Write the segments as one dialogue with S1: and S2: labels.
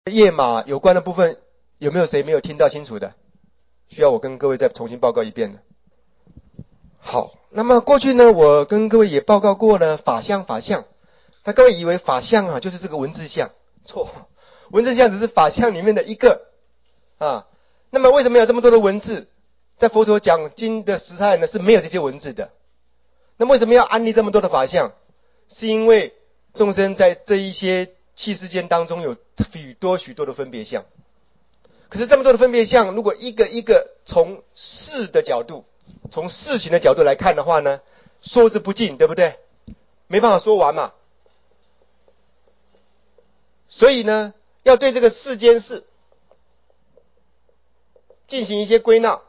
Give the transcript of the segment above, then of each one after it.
S1: 页码有关的部分，有没有谁没有听到清楚的？需要我跟各位再重新报告一遍的。好，那么过去呢，我跟各位也报告过呢，法相。那各位以为法相啊就是这个文字相，错，文字相只是法相里面的一个啊。那么为什么有这么多的文字？在佛陀讲经的时代呢是没有这些文字的。那么为什么要安立这么多的法相？是因为众生在这一些气世间当中有许多的分别相。可是这么多的分别相，如果一个一个从事的角度，从事情的角度来看的话呢，说之不尽，对不对？没办法说完嘛。所以呢，要对这个世间事进行一些归纳。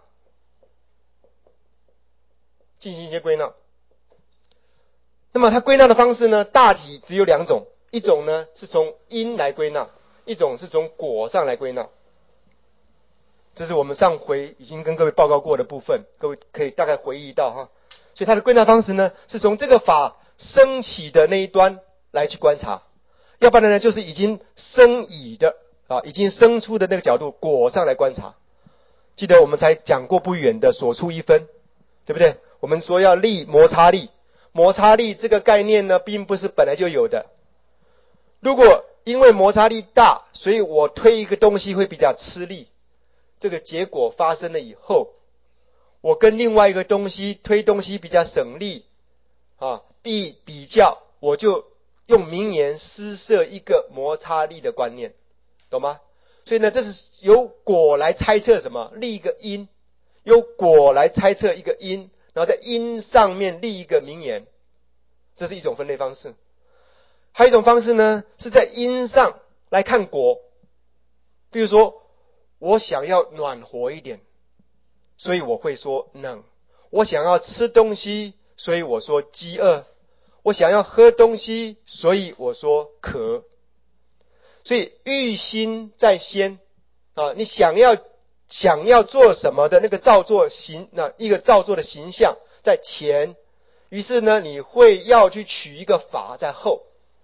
S1: 那么它归纳的方式呢，大体只有两种，一种呢是从因来归纳，一种是从果上来归纳。这是我们上回已经跟各位报告过的部分，各位可以大概回忆到哈。所以它的归纳方式呢，是从这个法升起的那一端来去观察，要不然呢就是已经升已的已经生出的那个角度果上来观察。记得我们才讲过不远的所出一分，对不对？我们说要立摩擦力，摩擦力这个概念呢，并不是本来就有的。如果因为摩擦力大，所以我推一个东西会比较吃力，这个结果发生了以后，我跟另外一个东西推东西比较省力比较，我就用名言施设一个摩擦力的观念，懂吗？所以呢，这是由果来猜测什么？立一个因，由果来猜测一个因，然后在因上面立一个名言，这是一种分类方式。还有一种方式呢，是在因上来看果。比如说，我想要暖和一点，所以我会说冷；我想要吃东西，所以我说饥饿；我想要喝东西，所以我说渴。所以欲心在先你想要做什么的那个造作形，一个造作的形象在前，于是呢你会要去取一个法在后，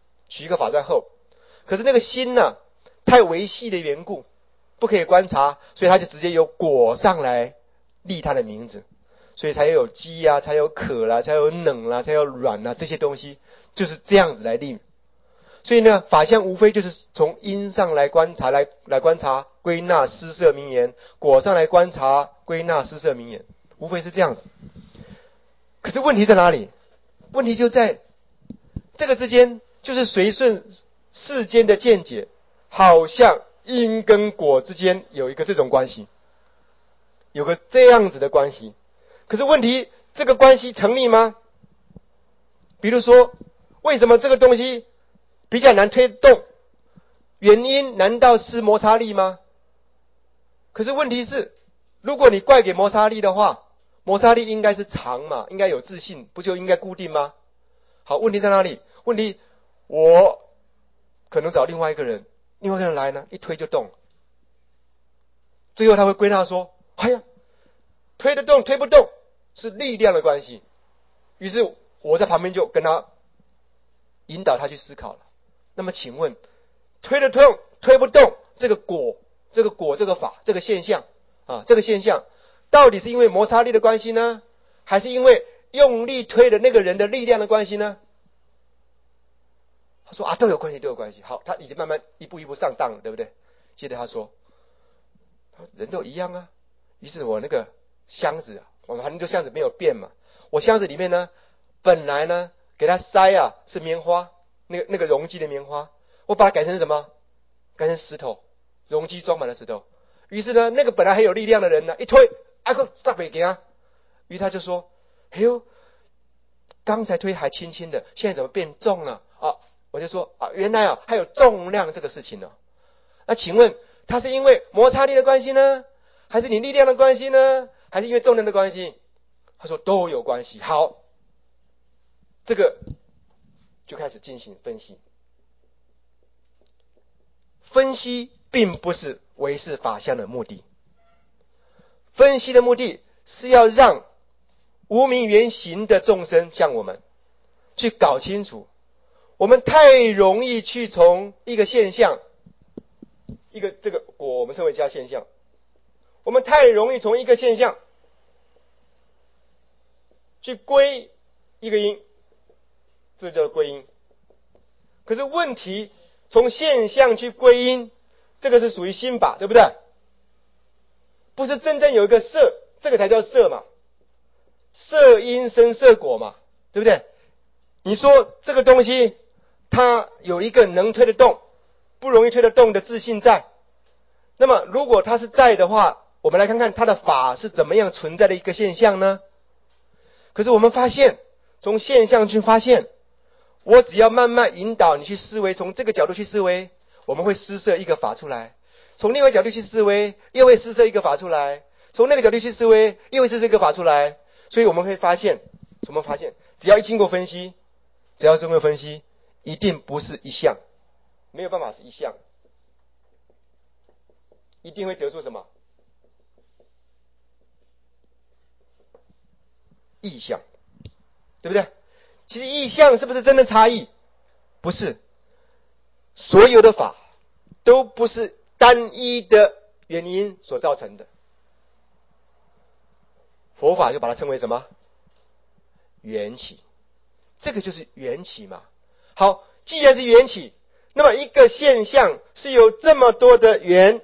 S1: 可是那个心呢太微细的缘故不可以观察，所以他就直接由果上来立他的名字，所以才有饥啊，才有渴啦，才有冷啦，才有软啦，这些东西就是这样子来立。所以呢，法相无非就是从因上来观察，来观察归纳施设名言，果上来观察归纳施设名言，无非是这样子。可是问题在哪里？问题就在这个之间，就是随顺世间的见解，好像因跟果之间有一个这种关系，有个这样子的关系。可是问题，这个关系成立吗？比如说，为什么这个东西比较难推动？原因难道是摩擦力吗？可是问题是，如果你怪给摩擦力的话，摩擦力应该是常嘛，应该有自信，不就应该固定吗？好，问题在哪里？问题我可能找另外一个人来呢，一推就动，最后他会归纳说：哎呀，推得动推不动是力量的关系。于是我在旁边就跟他引导他去思考了。那么请问，推得动推不动这个果这个法这个现象到底是因为摩擦力的关系呢，还是因为用力推的那个人的力量的关系呢？他说都有关系。好，他已经慢慢一步一步上当了，对不对？接着他说人都一样啊。于是我那个箱子我反正就箱子没有变嘛，我箱子里面呢本来呢给他塞是棉花，那个容积的棉花，我把它改成什么？改成石头，容积装满了石头。于是呢，那个本来很有力量的人呢，一推大北给他，于是他就说：哎呦，刚才推还轻轻的，现在怎么变重了？我就说原来还有重量这个事情呢。那请问它是因为摩擦力的关系呢，还是你力量的关系呢，还是因为重量的关系？他说都有关系。好，这个就开始进行分析。分析并不是唯识法相的目的，分析的目的是要让无明原形的众生像我们去搞清楚，我们太容易去从一个现象一个这个果，我们称为加现象。我们太容易从一个现象去归一个因，这叫归因。可是问题，从现象去归因，这个是属于心法，对不对？不是真正有一个色，这个才叫色嘛。色因生色果嘛，对不对？你说这个东西它有一个能推得动不容易推得动的自性在，那么如果它是在的话，我们来看看它的法是怎么样存在的一个现象呢？可是我们发现，从现象去发现，我只要慢慢引导你去思维，从这个角度去思维，我们会施设一个法出来；从另外角度去思维，又会施设一个法出来；从那个角度去思维，又会施设一个法出来。所以我们会发现，怎么发现？只要一经过分析，一定不是一项，没有办法是一项，一定会得出什么？异象，对不对？其实异象是不是真的差异？不是，所有的法都不是单一的原因所造成的。佛法就把它称为什么？缘起。这个就是缘起嘛。好，既然是缘起，那么一个现象是由这么多的缘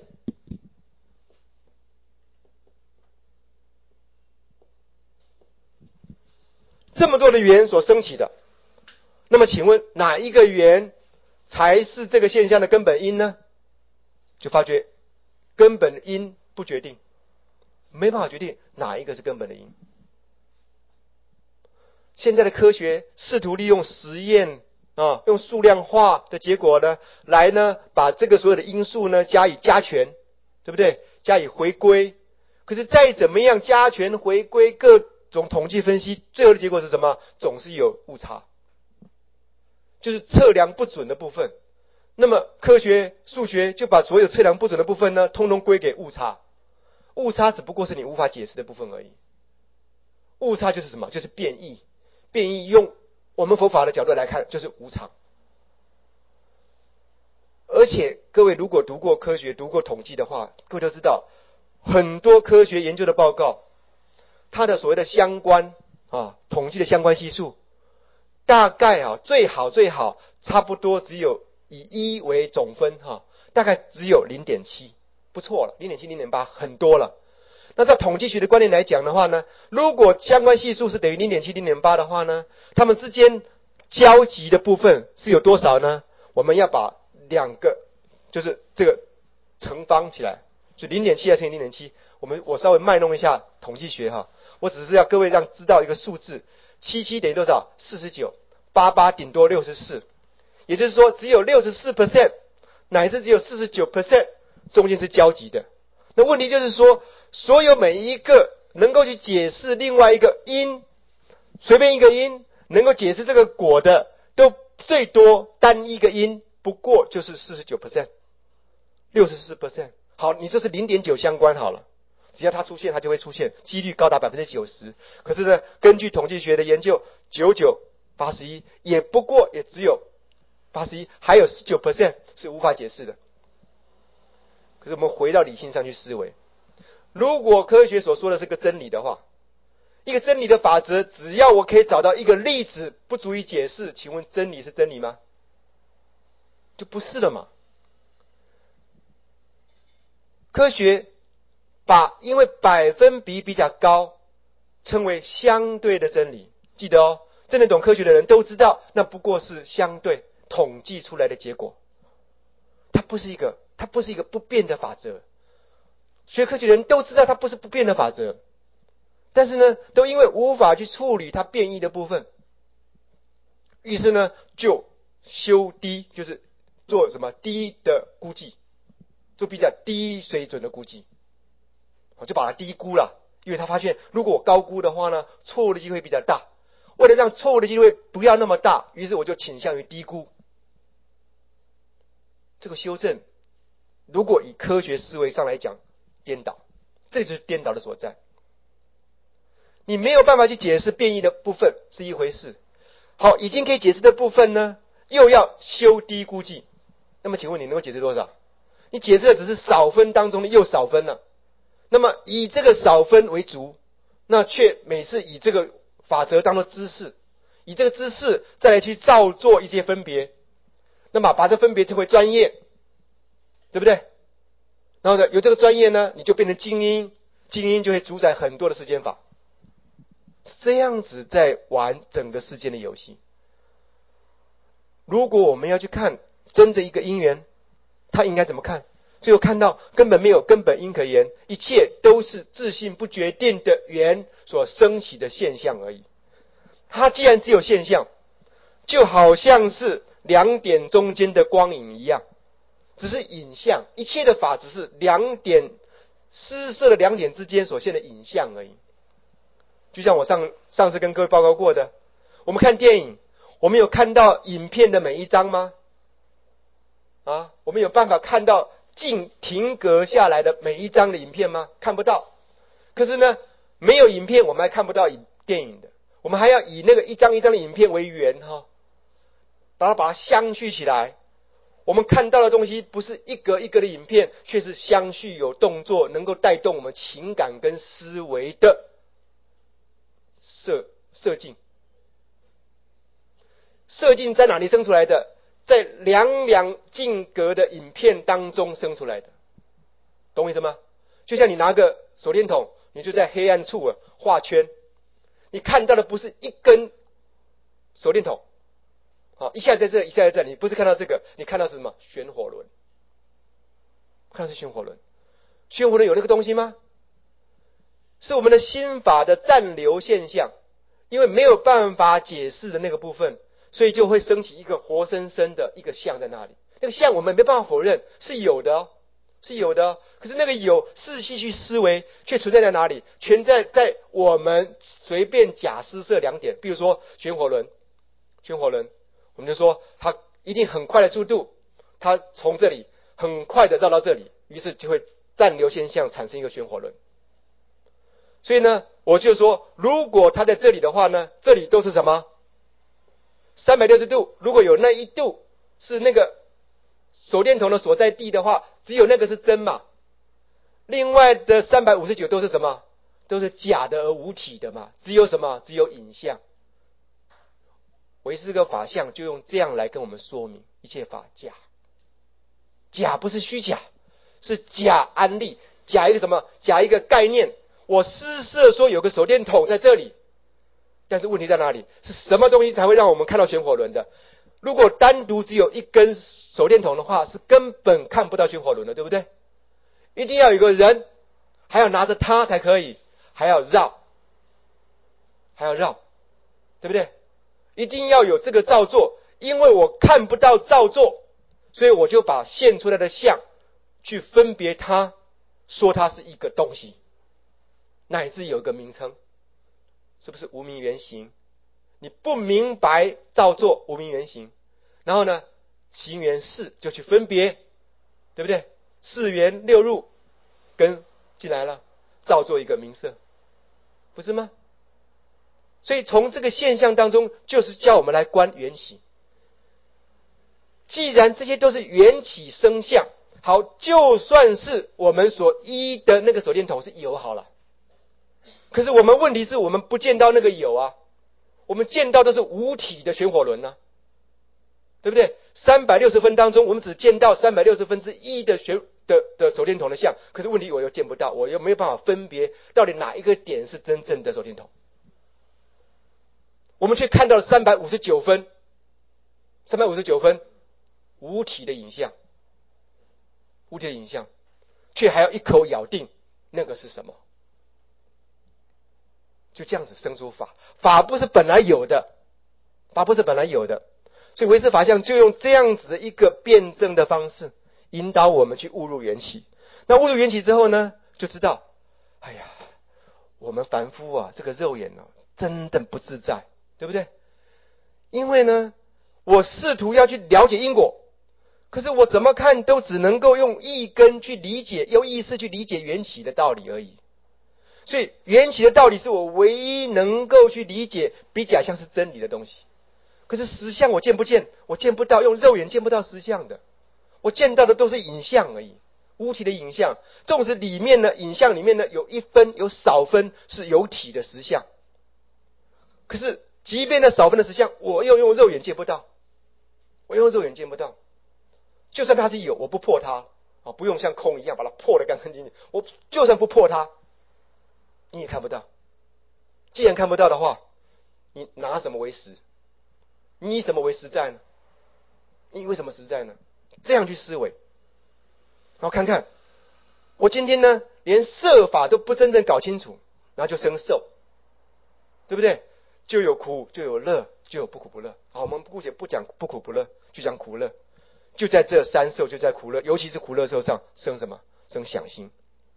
S1: 所升起的，那么请问哪一个缘才是这个现象的根本因呢？就发觉根本因不决定，没办法决定哪一个是根本的因。现在的科学试图利用实验用数量化的结果呢，来呢把这个所有的因素呢加以加权，对不对？加以回归。可是再怎么样加权回归各种统计分析，最后的结果是什么？总是有误差，就是测量不准的部分。那么科学数学就把所有测量不准的部分呢，通通归给误差。误差只不过是你无法解释的部分而已。误差就是什么？就是变异。变异用我们佛法的角度来看，就是无常。而且各位如果读过科学、读过统计的话，各位都知道，很多科学研究的报告，它的所谓的相关统计的相关系数，大概最好差不多只有以1为总分大概只有 0.7， 不错了， 0.7 0.8 很多了。那在统计学的观念来讲的话呢，如果相关系数是等于 0.7 0.8 的话呢，它们之间交集的部分是有多少呢？我们要把两个就是这个乘方起来，就 0.7 乘以 0.7。 我稍微卖弄一下统计学我只是要各位让知道一个数字，77等于多少？49。88顶多64，也就是说只有 64% 乃至只有 49% 中间是交集的。那问题就是说，所有每一个能够去解释另外一个因，随便一个因能够解释这个果的，都最多单一个因不过就是 49%、 64%。 好，你这是 0.9 相关好了，只要它出现它就会出现，几率高达 90%。 可是呢，根据统计学的研究，99、81也不过也只有81，还有 19% 是无法解释的。可是我们回到理性上去思维，如果科学所说的是个真理的话，一个真理的法则，只要我可以找到一个例子不足以解释，请问真理是真理吗？就不是了嘛。科学把因为百分比比较高称为相对的真理，记得真的懂科学的人都知道，那不过是相对统计出来的结果，它不是一个不变的法则。学科学的人都知道它不是不变的法则，但是呢，都因为无法去处理它变异的部分，于是呢就修低，就是做什么低的估计，做比较低水准的估计，就把它低估了。因为他发现如果我高估的话呢，错误的机会比较大，为了让错误的机会不要那么大，于是我就倾向于低估。这个修正如果以科学思维上来讲，颠倒，这就是颠倒的所在。你没有办法去解释变异的部分是一回事，好，已经可以解释的部分呢，又要修低估计。那么请问你能够解释多少？ 你解释的只是少分当中的又少分了。那么以这个少分为主，那却每次以这个法则当作知识，以这个知识再来去造作一些分别，那么把这分别称为专业，对不对？然后呢，有这个专业呢，你就变成精英，精英就会主宰很多的世间法，是这样子在玩整个世间的游戏。如果我们要去看真正一个因缘，他应该怎么看？最后看到根本没有根本因可言，一切都是自性不决定的缘所升起的现象而已。它既然只有现象，就好像是两点中间的光影一样，只是影像，一切的法只是两点失色的两点之间所现的影像而已。就像我上次跟各位报告过的，我们看电影，我们有看到影片的每一张吗？我们有办法看到静停格下来的每一张的影片吗？看不到。可是呢，没有影片我们还看不到电影的，我们还要以那个一张一张的影片为缘把它相续起来。我们看到的东西不是一格一格的影片，却是相续有动作，能够带动我们情感跟思维的色境。色境在哪里生出来的？在两两静格的影片当中生出来的，懂我意思吗？就像你拿个手电筒，你就在黑暗处画圈，你看到的不是一根手电筒，一下在这，一下在这，你不是看到这个，你看到是什么？旋火轮，看到是旋火轮。旋火轮有那个东西吗？是我们的心法的暂留现象，因为没有办法解释的那个部分，所以就会升起一个活生生的一个像在那里。那个像我们没办法否认是有的是有的。可是那个有细细去思维，却存在在哪里？存在在我们随便假施设两点，比如说旋火轮，我们就说它一定很快的速度，它从这里很快的绕到这里，于是就会暂留现象产生一个旋火轮。所以呢，我就说，如果它在这里的话呢，这里都是什么？360度，如果有那一度是那个手电筒的所在地的话，只有那个是真嘛。另外的359都是什么？都是假的而无体的嘛。只有什么？只有影像。唯识个法相就用这样来跟我们说明一切法假。假不是虚假，是假安立，假一个什么？假一个概念。我施设说有个手电筒在这里，但是问题在哪里？是什么东西才会让我们看到旋火轮的？如果单独只有一根手电筒的话，是根本看不到旋火轮的，对不对？一定要有个人，还要拿着它才可以，还要绕，对不对？一定要有这个造作，因为我看不到造作，所以我就把现出来的相去分别它，说它是一个东西，乃至有一个名称，是不是无明原形？你不明白造作无明原形，然后呢，行缘事就去分别，对不对？四缘六入跟进来了，造作一个名色，不是吗？所以从这个现象当中，就是叫我们来观缘起。既然这些都是缘起生相，好，就算是我们所依的那个手电筒是有好了，可是我们问题是我们不见到那个有啊，我们见到的是无体的旋火轮啊，对不对？360分当中，我们只见到360分之一的手电筒的像，可是问题我又见不到，我又没有办法分别到底哪一个点是真正的手电筒。我们却看到了359分无体的影像，却还要一口咬定那个是什么？就这样子生出法，法不是本来有的，所以唯识法相就用这样子的一个辩证的方式，引导我们去悟入缘起。那悟入缘起之后呢，就知道，哎呀，我们凡夫这个肉眼真的不自在，对不对？因为呢，我试图要去了解因果，可是我怎么看都只能够用意根去理解，用意识去理解缘起的道理而已。所以缘起的道理是我唯一能够去理解比假象是真理的东西。可是实相我见不见？我见不到，用肉眼见不到实相的。 我见到的都是影像而已，无体的影像。纵使里面呢，影像里面呢有一分有少分是有体的实相，可是即便那少分的实相，我又用肉眼见不到，我用肉眼见不到。就算它是有，我不破它啊，不用像空一样把它破得干干净净。我就算不破它，你也看不到。既然看不到的话，你拿什么为实？你以什么为实在呢？你为什么实在呢？这样去思维，然后看看，我今天呢，连色法都不真正搞清楚，然后就生受，对不对？就有苦，就有乐，就有不苦不乐。好，我们姑且不讲不苦不乐，就讲苦乐。就在这三受，就在苦乐，尤其是苦乐受上生什么？生想心，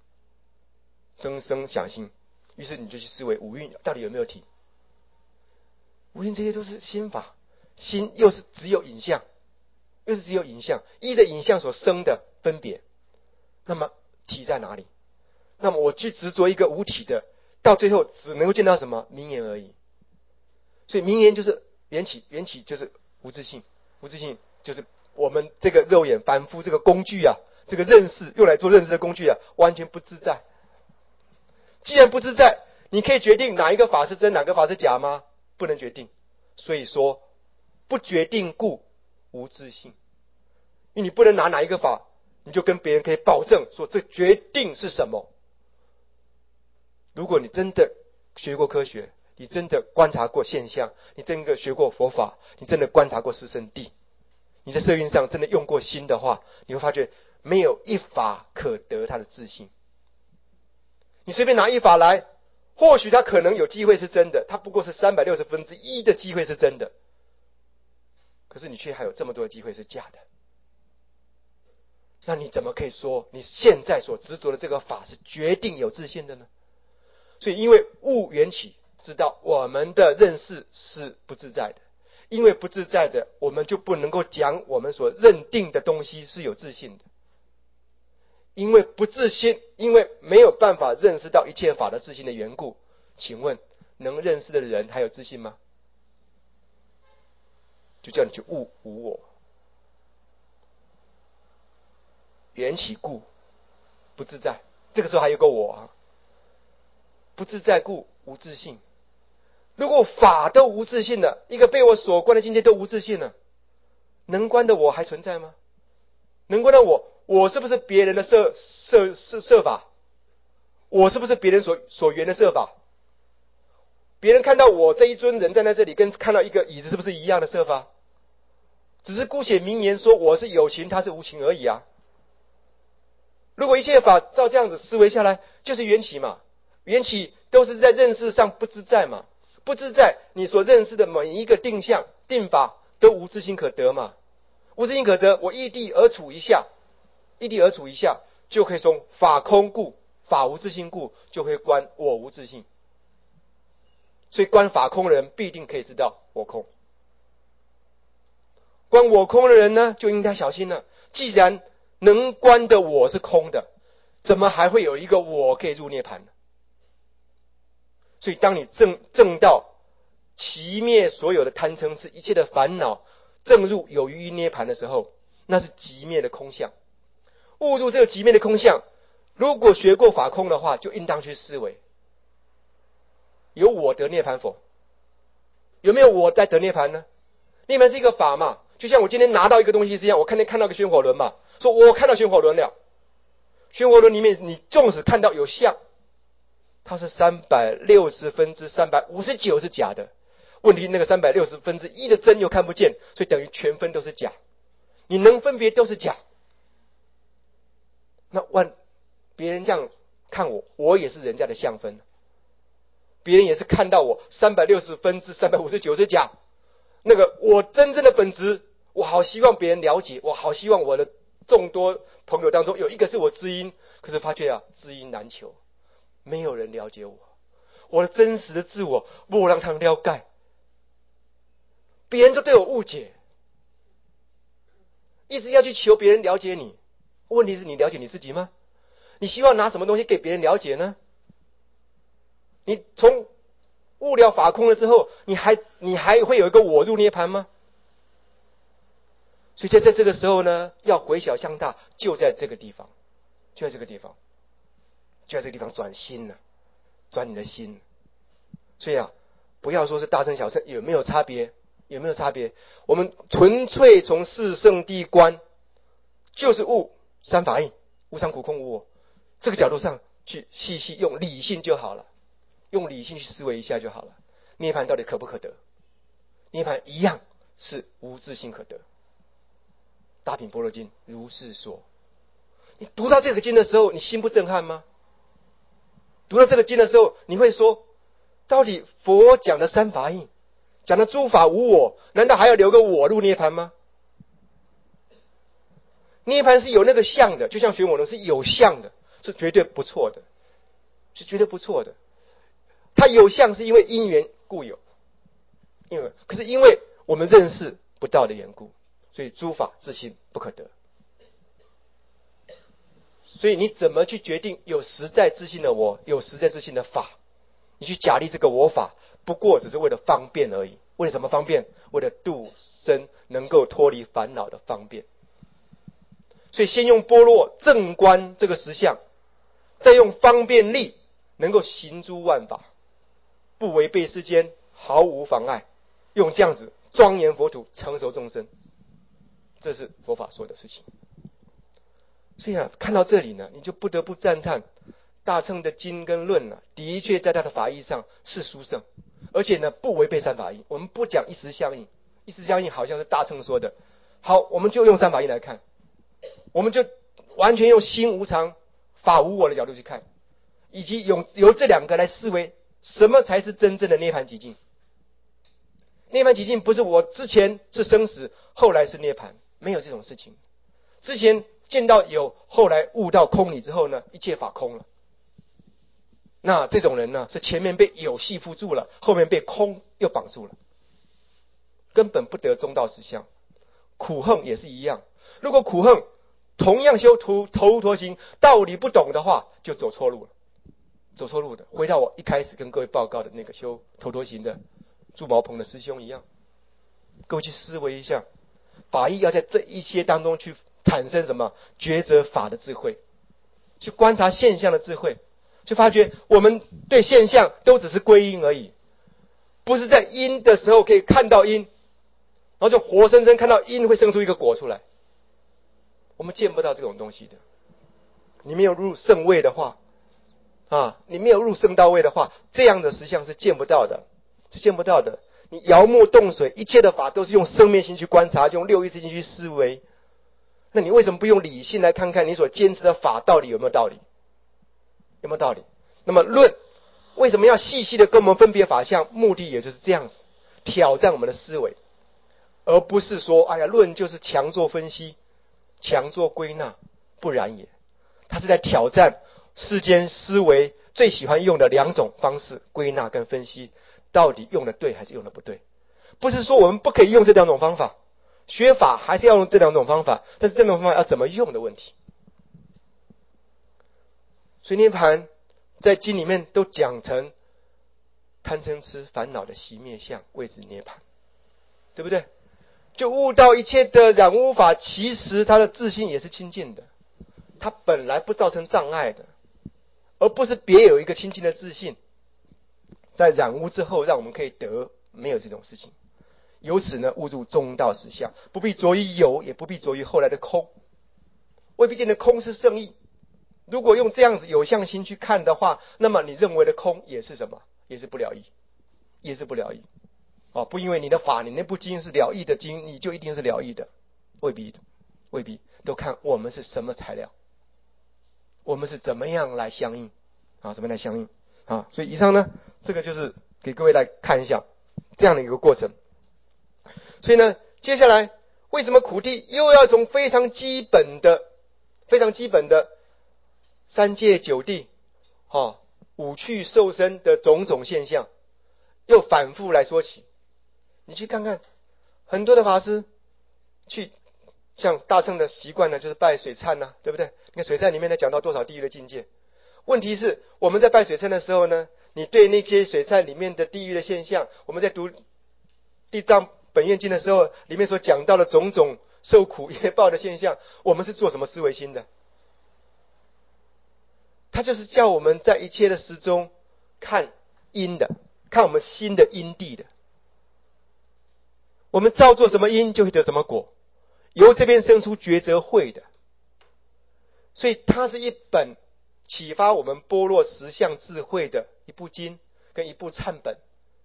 S1: 生想心。于是你就去思维五蕴到底有没有体？五蕴这些都是心法，心又是只有影像，又是只有影像，依着影像所生的分别。那么体在哪里？那么我去执着一个无体的，到最后只能够见到什么？名言而已。所以名言就是缘起，缘起就是无自性，无自性就是我们这个肉眼凡夫这个工具啊，这个认识用来做认识的工具啊，完全不自在。既然不自在，你可以决定哪一个法是真，哪个法是假吗？不能决定。所以说，不决定故无自性。因为你不能拿哪一个法，你就跟别人可以保证说这决定是什么。如果你真的学过科学，你真的观察过现象，你真的学过佛法，你真的观察过四圣谛，你在社运上真的用过心的话，你会发觉没有一法可得它的自性。你随便拿一法来，或许它可能有机会是真的，它不过是1/360的机会是真的，可是你却还有这么多的机会是假的。那你怎么可以说你现在所执着的这个法是决定有自性的呢？所以因为悟缘起，知道我们的认识是不自在的，因为不自在的，我们就不能够讲我们所认定的东西是有自性的。因为不自性，因为没有办法认识到一切法的自性的缘故，请问能认识的人还有自信吗？就叫你去悟无我。缘起故不自在，这个时候还有个我啊，不自在故无自性。如果法都无自性了，一个被我所观的境界都无自性了，能观的我还存在吗？能观的我是不是别人的设法？我是不是别人所缘的设法？别人看到我这一尊人站在这里，跟看到一个椅子是不是一样的设法？只是姑且明言说我是有情，他是无情而已啊。如果一切法照这样子思维下来，就是缘起嘛。缘起都是在认识上不自在嘛，不自在，你所认识的每一个定向定法都无自性可得嘛。无自性可得，我异地而处一下，异地而处一下，就可以从法空故，法无自性故，就会观我无自性。所以观法空的人必定可以知道我空。观我空的人呢，就应该小心了。既然能观的我是空的，怎么还会有一个我可以入涅槃呢？所以当你证到其灭所有的贪嗔痴一切的烦恼，证入有余涅槃的时候，那是极灭的空相。悟入这个极灭的空相，如果学过法空的话，就应当去思维，有我得涅槃否？有没有我在得涅槃呢？涅槃是一个法嘛，就像我今天拿到一个东西是一样，我看到个宣火轮嘛，说我看到宣火轮了。宣火轮里面你纵使看到有相，它是360分之359是假的。问题那个1/360的真又看不见，所以等于全分都是假。你能分别都是假。那别人这样看我也是人家的相分。别人也是看到我360分之359是假。那个我真正的本质，我好希望别人了解，我好希望我的众多朋友当中有一个是我知音，可是发觉啊，知音难求，没有人了解我，我的真实的自我不让他们了解，别人都对我误解，一直要去求别人了解你。问题是你了解你自己吗？你希望拿什么东西给别人了解呢？你从悟了法空了之后，你还会有一个我入涅槃吗？ 所以在这个时候呢，要回小向大，就在这个地方，就在这个地方，就在这个地方转心了，转你的心。所以啊，不要说是大乘小乘有没有差别，有没有差别？我们纯粹从四圣谛观，就是悟三法印，无常苦空无我，这个角度上去细细用理性就好了，用理性去思维一下就好了。涅槃到底可不可得？涅槃一样是无自性可得。大品般若经如是说。你读到这个经的时候，你心不震撼吗？读到这个经的时候，你会说，到底佛讲的三法印，讲的诸法无我，难道还要留个我入涅槃吗？涅槃是有那个相的，就像玄我论是有相的，是绝对不错的，是绝对不错的。它有相是因为因缘故有，可是因为我们认识不到的缘故，所以诸法自性不可得。所以你怎么去决定有实在自性的我，有实在自性的法？你去假立这个我法，不过只是为了方便而已。为了什么方便？为了度生能够脱离烦恼的方便。所以先用般若正观这个实相，再用方便力能够行诸万法，不违背世间，毫无妨碍，用这样子庄严佛土，成熟众生，这是佛法说的事情。所以啊，看到这里呢，你就不得不赞叹大乘的经跟论呢，的确在他的法义上是殊胜，而且呢不违背三法印。我们不讲一时相应，一时相应好像是大乘说的。好，我们就用三法印来看，我们就完全用心无常、法无我的角度去看，以及由这两个来思维，什么才是真正的涅槃寂静？涅槃寂静不是我之前是生死，后来是涅槃，没有这种事情。之前见到有，后来悟到空理之后呢，一切法空了。那这种人呢，是前面被有系缚住了，后面被空又绑住了，根本不得中道实相。苦恨也是一样，如果苦恨同样修头无陀行，道理不懂的话，就走错路了，走错路的。回到我一开始跟各位报告的那个修头陀行的朱毛鹏的师兄一样，各位去思维一下，法义要在这一些当中去产生什么抉择法的智慧，去观察现象的智慧，就发觉我们对现象都只是归因而已，不是在因的时候可以看到因，然后就活生生看到因会生出一个果出来。我们见不到这种东西的。你没有入圣位的话啊，你没有入圣道位的话，这样的实相是见不到的，是见不到的。你摇木动水，一切的法都是用生灭心去观察，用六意识心去思维。那你为什么不用理性来看看你所坚持的法到底有没有道理？有没有道理？那么论为什么要细细的跟我们分别法相？目的也就是这样子，挑战我们的思维，而不是说哎呀，论就是强做分析，强做归纳，不然也。他是在挑战世间思维最喜欢用的两种方式，归纳跟分析，到底用的对还是用的不对？不是说我们不可以用这两种方法，学法还是要用这两种方法，但是这两种方法要怎么用的问题。所以涅槃在经里面都讲成贪嗔痴烦恼的熄灭相，谓之涅槃，对不对？就悟到一切的染污法，其实它的自性也是清净的，它本来不造成障碍的，而不是别有一个清净的自性，在染污之后让我们可以得，没有这种事情。由此呢，悟入中道实相，不必着于有，也不必着于后来的空，未必见得空是圣意。如果用这样子有相心去看的话，那么你认为的空也是什么？也是不了义，也是不了义。不因为你的法，你那部经是了义的经，你就一定是了义的，未必，未必。都看我们是什么材料，我们是怎么样来相应怎么样来相应所以以上呢，这个就是给各位来看一下这样的一个过程。所以呢，接下来为什么苦地又要从非常基本的三界九地五趣受生的种种现象又反复来说起？你去看看很多的法师去，像大乘的习惯呢，就是拜水忏对不对？你看水忏里面呢讲到多少地狱的境界。问题是我们在拜水忏的时候呢，你对那些水忏里面的地狱的现象，我们在读地藏本愿经的时候，里面所讲到的种种受苦业报的现象，我们是做什么思维心的？他就是叫我们在一切的时中看因的，看我们心的因地的。我们照做什么因，就会得什么果，由这边生出抉择慧的。所以它是一本启发我们般若实相智慧的一部经跟一部忏本。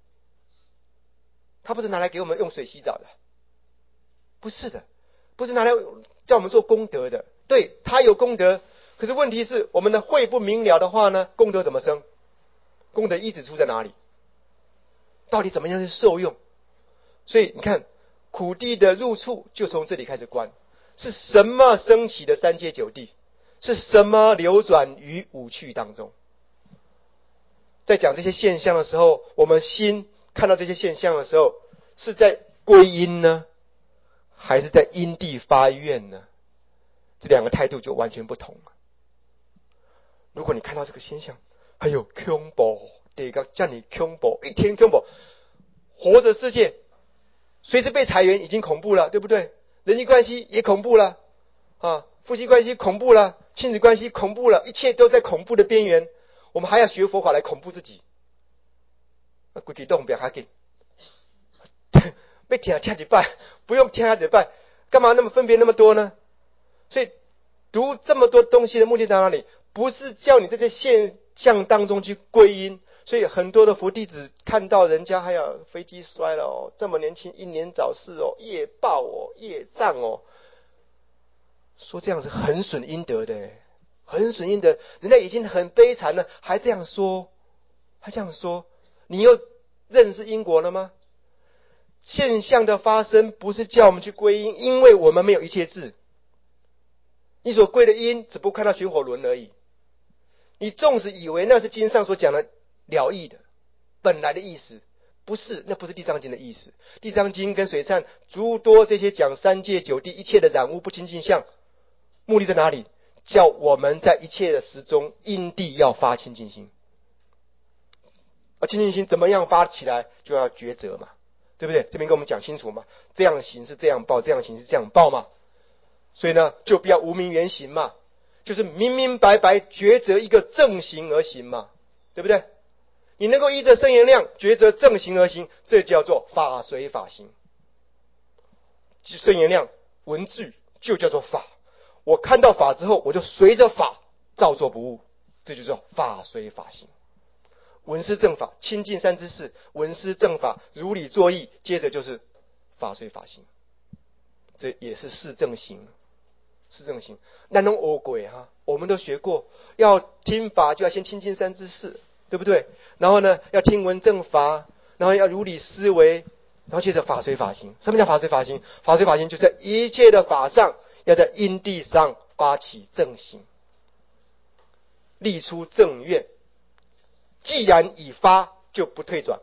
S1: 它不是拿来给我们用水洗澡的，不是的，不是拿来叫我们做功德的。对，它有功德，可是问题是我们的慧不明了的话呢，功德怎么生？功德一直出在哪里？到底怎么样去受用？所以你看，苦地的入处就从这里开始观，是什么升起的三界九地？是什么流转于五趣当中？在讲这些现象的时候，我们心看到这些现象的时候，是在归因呢，还是在因地发愿呢？这两个态度就完全不同了。如果你看到这个现象，还有恐怖，这个叫你恐怖，一天恐怖，活着世界随时被裁员已经恐怖了，对不对？人际关系也恐怖了啊，夫妻关系恐怖了，亲子关系恐怖了，一切都在恐怖的边缘。我们还要学佛法来恐怖自己，规矩都不要紧，被听一拜，不用听一拜，干嘛那么分别那么多呢？所以读这么多东西的目的在哪里？不是叫你在这现象当中去归因。所以很多的佛弟子看到人家还有飞机摔了哦，这么年轻英年早逝哦，业报哦，业障哦，说这样是很损阴德的，很损阴德。人家已经很悲惨了，还这样说，你又认识因果了吗？现象的发生不是叫我们去归因，因为我们没有一切智。你所归的因，只不过看到旋火轮而已。你纵使以为那是经上所讲的了义的本来的意思，不是，那不是地藏经的意思。地藏经跟水忏诸多这些讲三界九地一切的染污不清净相，目的在哪里？叫我们在一切的时中因地要发清净心。而清净心怎么样发起来，就要抉择嘛，对不对？这边跟我们讲清楚嘛，这样行是这样报，这样行是这样报嘛。所以呢，就不要无明缘行嘛，就是明明白白抉择一个正行而行嘛，对不对？你能够依着圣言量抉择正行而行，这叫做法随法行。圣言量文字就叫做法，我看到法之后，我就随着法照做不误，这就叫法随法行。闻思正法，亲近三知识，闻思正法，如理作意，接着就是法随法行，这也是四正行。四正行，那种欧鬼哈，我们都学过，要听法就要先亲近三知识，对不对？然后呢，要听闻正法，然后要如理思维，然后接着法随法行。什么叫法随法行？法随法行就在一切的法上，要在因地上发起正行，立出正愿。既然已发，就不退转，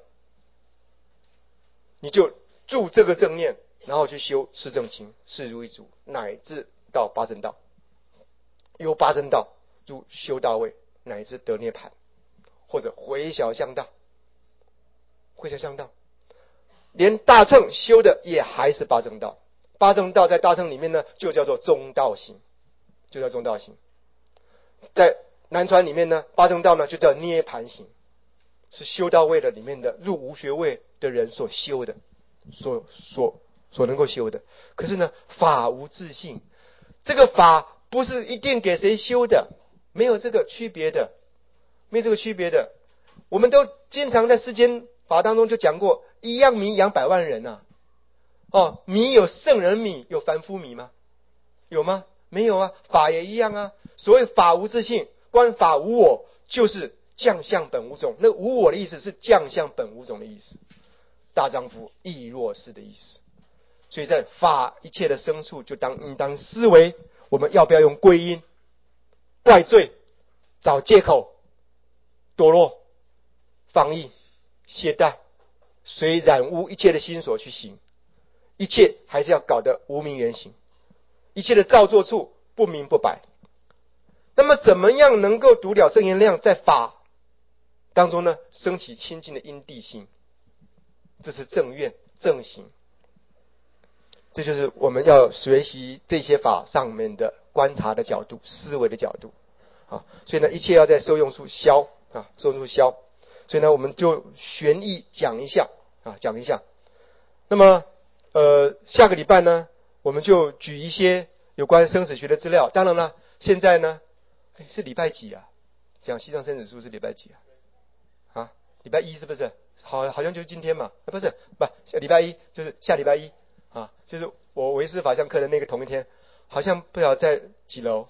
S1: 你就住这个正念，然后去修四正行、四如意足，乃至到八正道，由八正道入修到位，乃至得涅盘，或者回小向道。回小向道，连大乘修的也还是八正道。八正道在大乘里面呢，就叫做中道行，就叫中道行。在南传里面呢，八正道呢就叫涅盘行，是修到位的里面的入无学位的人所修的，所能够修的。可是呢，法无自性，这个法不是一定给谁修的，没有这个区别的，没有这个区别的。我们都经常在世间法当中就讲过，一样米养百万人啊。米有圣人米，有凡夫米吗？有吗？没有啊。法也一样啊。所谓法无自性，观法无我，就是将相本无种。那无我的意思是将相本无种的意思，大丈夫亦若是的意思。所以在法一切的生处，就应当思维，我们要不要用归因、怪罪、找借口、堕落、放逸、懈怠，随染污一切的心所去行，一切还是要搞得无明缘行，一切的造作处不明不白。那么怎么样能够读了圣言量，在法当中呢升起清净的因地心？这是正愿正行。 这就是我们要学习这些法上面的观察的角度、思维的角度。所以呢，一切要在受用处消受用处消。所以呢，我们就玄义讲一下。那么下个礼拜呢，我们就举一些有关生死学的资料。当然了，现在呢，是礼拜几啊？讲西藏生死书是礼拜几啊？礼拜一是不是？好像就是今天嘛？不，礼拜一就是下礼拜一就是我唯识法相课的那个同一天，好像不晓得在几楼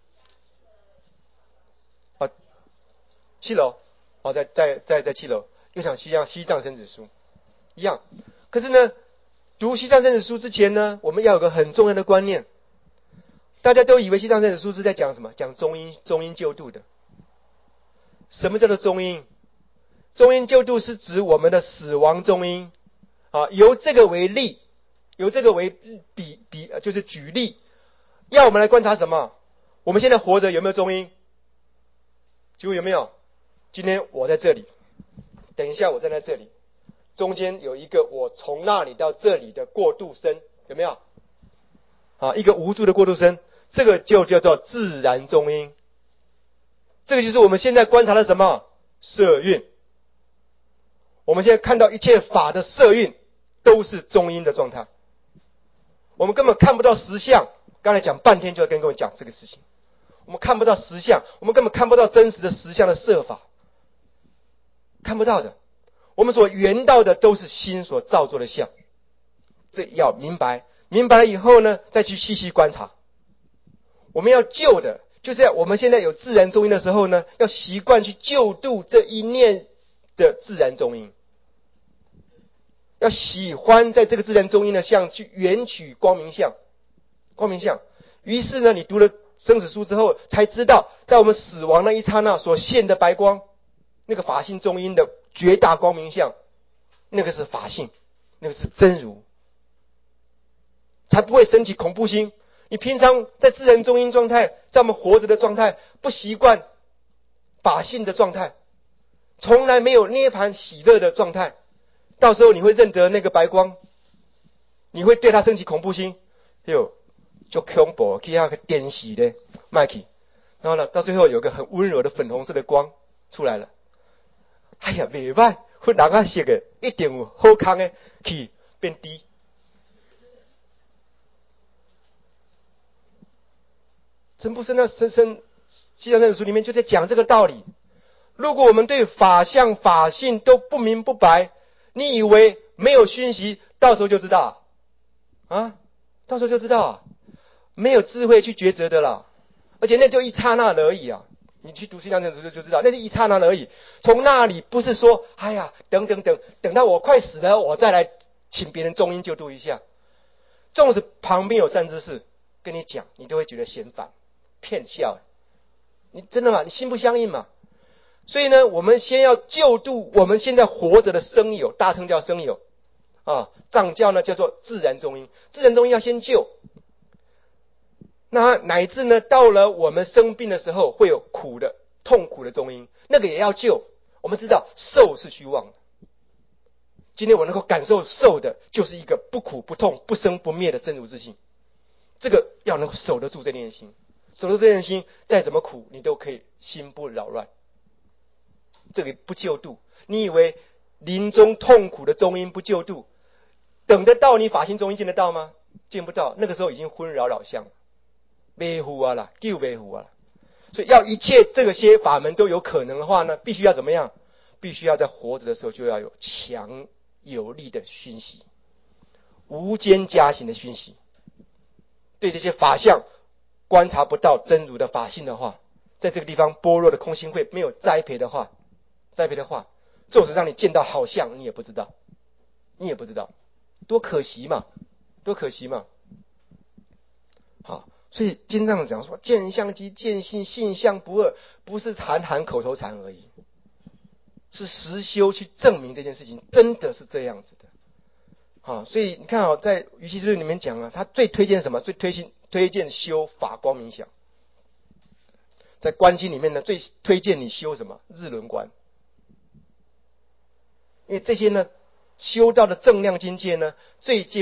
S1: 7楼在7楼，又讲西藏生死书一样。可是呢，读西藏生死书之前呢，我们要有个很重要的观念。大家都以为西藏生死书是在讲什么？讲中阴救度的。什么叫做中阴？中阴救度是指我们的死亡中阴由这个为例，由这个为就是举例，要我们来观察什么？我们现在活着有没有中阴？结果有没有？今天我在这里，等一下我站在这里，中间有一个我从那里到这里的过渡声，有没有？一个无助的过渡声，这个就叫做自然中阴。这个就是我们现在观察的什么？色蕴。我们现在看到一切法的色蕴都是中阴的状态，我们根本看不到实相。刚才讲半天就要跟各位讲这个事情，我们看不到实相，我们根本看不到真实的实相的色法，看不到的。我们所缘到的都是心所造作的相，这要明白。明白了以后呢，再去细细观察。我们要救的，就是在我们现在有自然中阴的时候呢，要习惯去救度这一念的自然中阴，要喜欢在这个自然中阴的相去缘取光明相。于是呢，你读了生死书之后，才知道在我们死亡那一刹那所现的白光，那个法性中阴的绝大光明相，那个是法性，那个是真如，才不会升起恐怖心。你平常在自然中阴状态，在我们活着的状态，不习惯法性的状态，从来没有涅槃喜乐的状态，到时候你会认得那个白光，你会对它升起恐怖心，就恐怖，去那个点死的麦克，然后呢，到最后有个很温柔的粉红色的光出来了。哎呀，袂歹，会人啊色的，一定有好康的去变低。陈不生那西藏生死书里面就在讲这个道理。如果我们对法相法性都不明不白，你以为没有熏习，到时候就知道到时候就知道没有智慧去抉择的啦。而且那就一刹那而已你去读西藏生死书就知道，那是一刹那而已。从那里不是说哎呀等到我快死了，我再来请别人中阴救度一下。纵使旁边有善知识跟你讲，你都会觉得嫌烦骗笑。你真的吗？你心不相应嘛？所以呢，我们先要救度我们现在活着的生友，大乘叫生友藏教呢叫做自然中阴。自然中阴要先救，那乃至呢到了我们生病的时候会有苦的痛苦的中阴，那个也要救。我们知道受是虚妄的，今天我能够感受受的就是一个不苦不痛不生不灭的真如之性，这个要能够守得住这念心，守得这念心，再怎么苦你都可以心不扰乱。这个不救度，你以为临终痛苦的中阴不救度，等得到你法性中阴见得到吗？见不到，那个时候已经昏扰相了，没糊啦，救没糊啦。所以要一切这些法门都有可能的话呢，必须要怎么样？必须要在活着的时候就要有强有力的熏习，无间加行的熏习。对这些法相观察不到真如的法性的话，在这个地方般若的空性会没有栽培的话，纵使让你见到好相，你也不知道，多可惜嘛。好，所以经上讲说，见相即见性，性相不二，不是含口头禅而已，是实修去证明这件事情真的是这样子的。所以你看在瑜伽师里面讲他最推荐什么？最推荐修法光明想。在观经里面呢，最推荐你修什么？日轮观。因为这些呢，修到的正量境界呢，最接近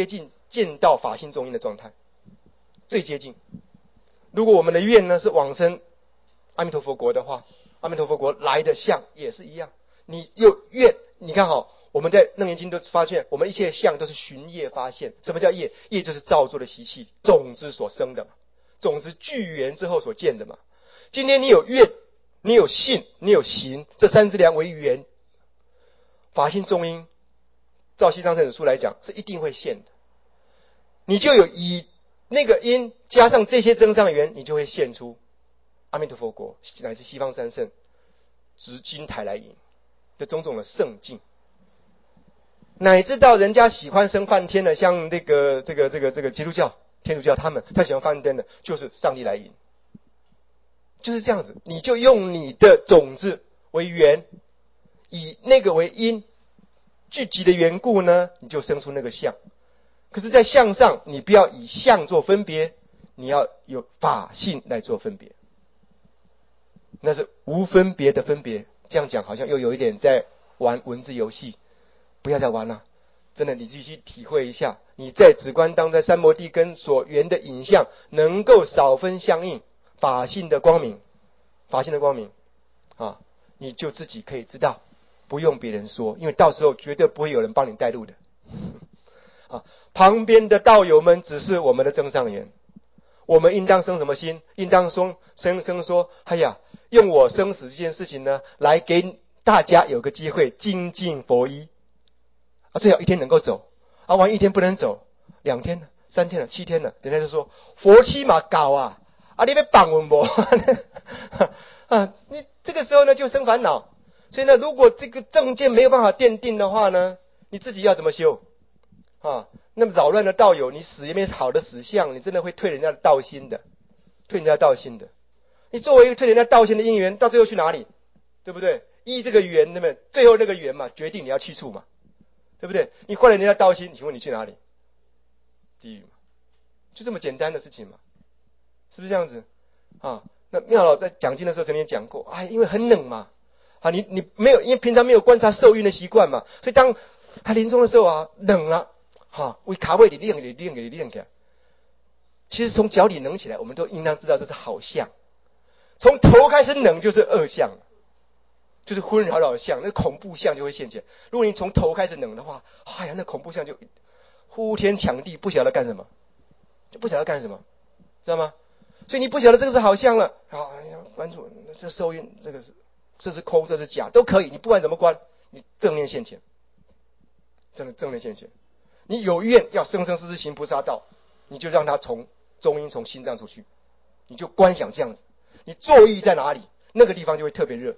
S1: 见到法性中阴的状态，最接近。如果我们的愿呢是往生阿弥陀佛国的话，阿弥陀佛国来的相也是一样。你有愿，你看好，我们在楞严经都发现，我们一切相都是循业发现。什么叫业？业就是造作的习气，种子所生的嘛，种子聚缘之后所见的嘛。今天你有愿，你有信，你有行，这三资粮为缘，法性中阴，照西藏圣旨书来讲是一定会现的。你就有以那个因加上这些增上缘，你就会现出阿弥陀佛国乃至西方三圣执金台来迎的种种的圣境，乃至到人家喜欢升梵天的，像这个基督教、天主教，他喜欢梵天的，就是上帝来迎，就是这样子。你就用你的种子为缘，以那个为因，聚集的缘故呢，你就生出那个相。可是，在相上，你不要以相做分别，你要有法性来做分别。那是无分别的分别。这样讲好像又有一点在玩文字游戏，不要再玩了。真的，你自己去体会一下，你在止观当在三摩地跟所缘的影像能够少分相应，法性的光明，法性的光明啊，你就自己可以知道，不用别人说，因为到时候绝对不会有人帮你带路的啊。旁边的道友们只是我们的增上缘，我们应当生什么心？应当生说，哎呀，用我生死这件事情呢，来给大家有个机会精进佛医啊，最好一天能够走啊，万一一天不能走，2天了、3天了、7天了，人家就说佛期嘛搞啊，你要绑我不啊？你这个时候呢就生烦恼。所以呢，如果这个正见没有办法奠定的话呢，你自己要怎么修啊？那么扰乱的道友，你使一面好的死相，你真的会退人家的道心的，退人家道心的。你作为一个退人家道心的因缘，到最后去哪里？对不对？依这个缘，对不对？最后那个缘嘛，决定你要去处嘛，对不对？你坏了人家道心，请问你去哪里？地狱嘛，就这么简单的事情嘛，是不是这样子啊？那妙老在讲经的时候曾经讲过，因为很冷嘛，你没有，因为平常没有观察受孕的习惯嘛，所以当他临终的时候冷了。为卡位里练起来，其实从脚底冷起来，我们都应当知道这是好相。从头开始冷就是恶相，就是昏扰扰的相，那恐怖相就会现前。如果你从头开始冷的话，那恐怖相就呼天抢地，不晓得干什么，就不晓得干什么，知道吗？所以你不晓得这个是好相了，关注这受孕，这是空，这是假，都可以。你不管怎么观，你正念现前，真的正念现前。你有愿要生生世世行菩萨道，你就让他从中阴从心脏出去，你就观想这样子。你坐意在哪里，那个地方就会特别热，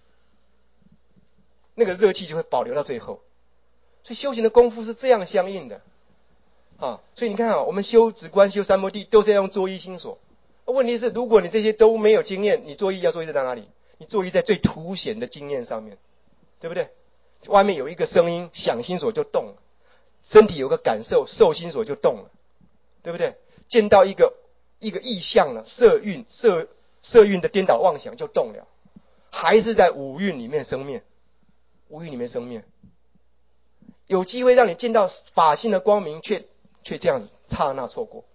S1: 那个热气就会保留到最后。所以修行的功夫是这样相应的所以你看我们修止观、修三摩地都是要用作意心所。问题是，如果你这些都没有经验，你作意要作意在哪里？你作意在最凸显的经验上面，对不对？外面有一个声音，想心所就动了。身体有个感受，受心所就动了，对不对？见到一个意象了，色蕴的颠倒妄想就动了，还是在五蕴里面生灭，五蕴里面生灭，有机会让你见到法性的光明，却这样子刹那错过。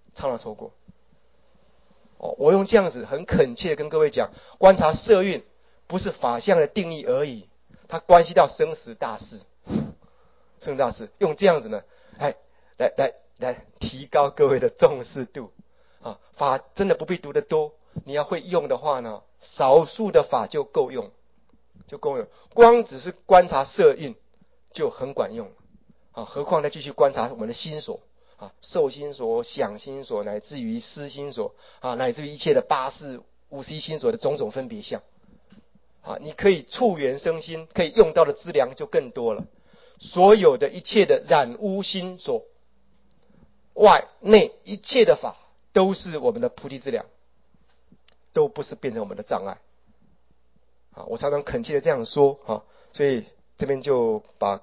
S1: 我用这样子很恳切的跟各位讲，观察色蕴不是法相的定义而已，它关系到生死大事。圣大师用这样子呢，来提高各位的重视度法真的不必读得多，你要会用的话呢，少数的法就够用，光只是观察色蕴就很管用何况再继续观察我们的心所受心所、想心所，乃至于思心所乃至于一切的84、51心所的种种分别相你可以触缘生心，可以用到的资粮就更多了。所有的一切的染污心所，外内一切的法都是我们的菩提资粮，都不是变成我们的障碍我常常恳切的这样说所以这边就把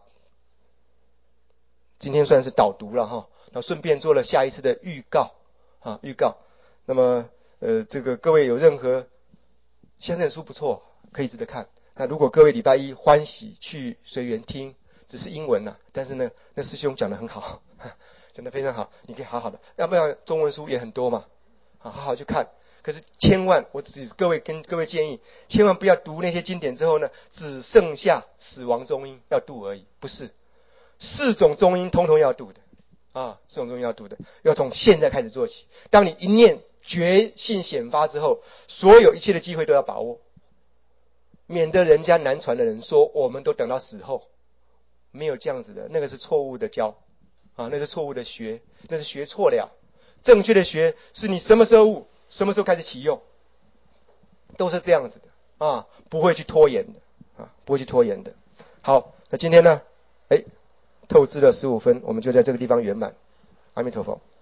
S1: 今天算是导读了那顺便做了下一次的预告那么这个各位有任何先生书不错，可以值得看。那如果各位礼拜一欢喜去随缘听，只是英文但是呢，那师兄讲得很好， 真的非常好，你可以好好的，要不然中文书也很多嘛，好好去看。可是千万，跟各位建议，千万不要读那些经典之后呢，只剩下死亡中音要读而已，不是，4种中音通通要读的，4种中音要读的，要从现在开始做起。当你一念觉性显发之后，所有一切的机会都要把握，免得人家难传的人说我们都等到死后，没有这样子的，那个是错误的教那是错误的学，那是学错了。正确的学是你什么时候悟，什么时候开始启用，都是这样子的不会去拖延的不会去拖延的。好，那今天呢，透支了15分，我们就在这个地方圆满。阿弥陀佛。